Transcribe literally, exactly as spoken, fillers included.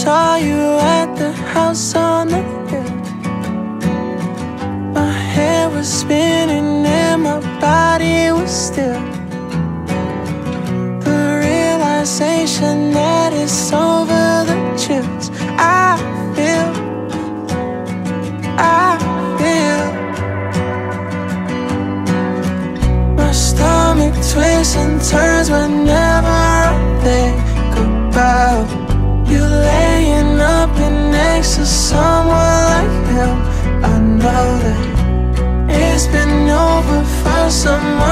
saw you at the house on the hill. My head was spinning and my body was still. The realization that it's over, the chills I feel, I feel. My stomach twists and turns whenever I think about you laying up and next to someone like him. I know that it's been over for someone